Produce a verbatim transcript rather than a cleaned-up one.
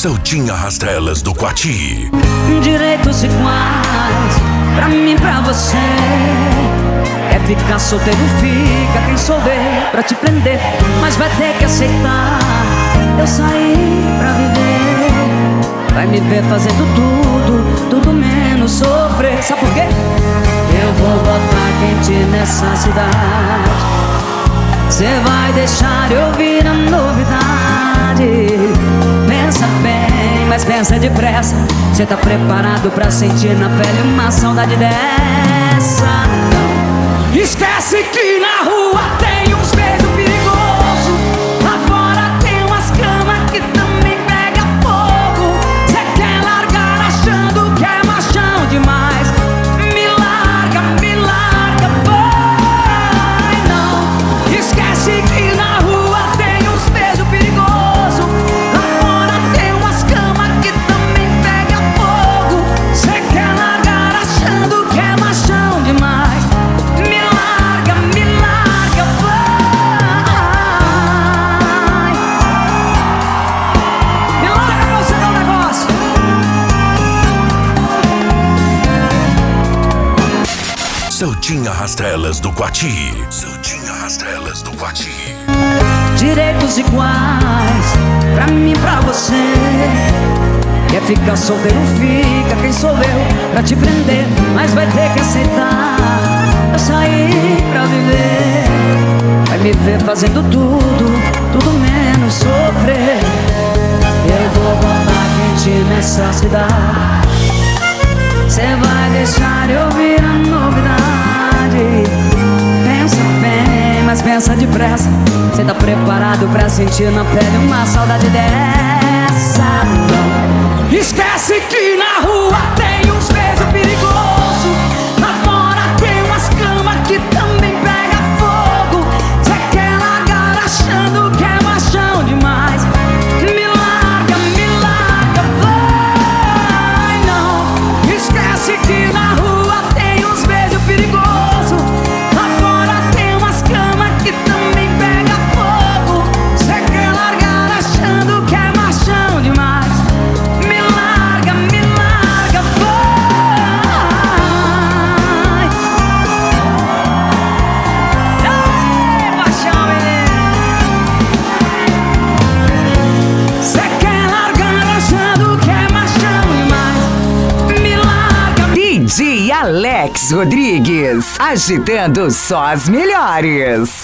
Soltinha Rastelas do Quati. Direitos iguais, pra mim e pra você. Quer ficar solteiro, fica. Quem souber pra te prender, mas vai ter que aceitar. Eu saí pra viver. Vai me ver fazendo tudo, tudo menos sofrer. Sabe por quê? Eu vou botar quente nessa cidade. Cê vai deixar eu ouvir a novidade. Pensa bem, mas pensa depressa. Cê tá preparado pra sentir na pele uma saudade dessa? Não. Esquece que na rua tem uns beijos perigosos. Lá fora tem umas camas que também pega fogo. Cê quer largar achando que é machão demais. Me larga, me larga, vai não. Esquece que na rua tem uns beijos perigosos. Lá fora tem umas camas que também pega fogo. Cê quer largar achando que é machão demais. Me larga, me larga, vai. Me larga pra você dar um negócio. Soltinha Rastelas do Quati. Soltinha Rastelas do Quati. Direitos iguais, pra mim e pra você. Quer ficar solteiro, fica. Quem sou eu pra te prender, mas vai ter que aceitar. Eu saí pra viver. Vai me ver fazendo tudo, tudo menos sofrer. Eu vou botar quente nessa cidade. Cê vai deixar eu ouvir a novidade. Pensa bem, mas pensa depressa. Cê tá preparado pra sentir na pele uma saudade dessa? Não. Esquece que na rua tem uns beijos perigosos. Lá fora tem umas camas que também pega fogo. Cê quer largar achando que é machão demais. Me larga, me larga, vai não. Esquece que na rua tem uns beijos perigosos. Lá fora tem umas camas que também pega fogo. Cê quer largar achando que é machão demais. Me larga, me larga, vai. Ei, paixão, menino. Cê quer largar achando que é machão demais. Me larga. D J Alex Rodrigues, agitando só as melhores.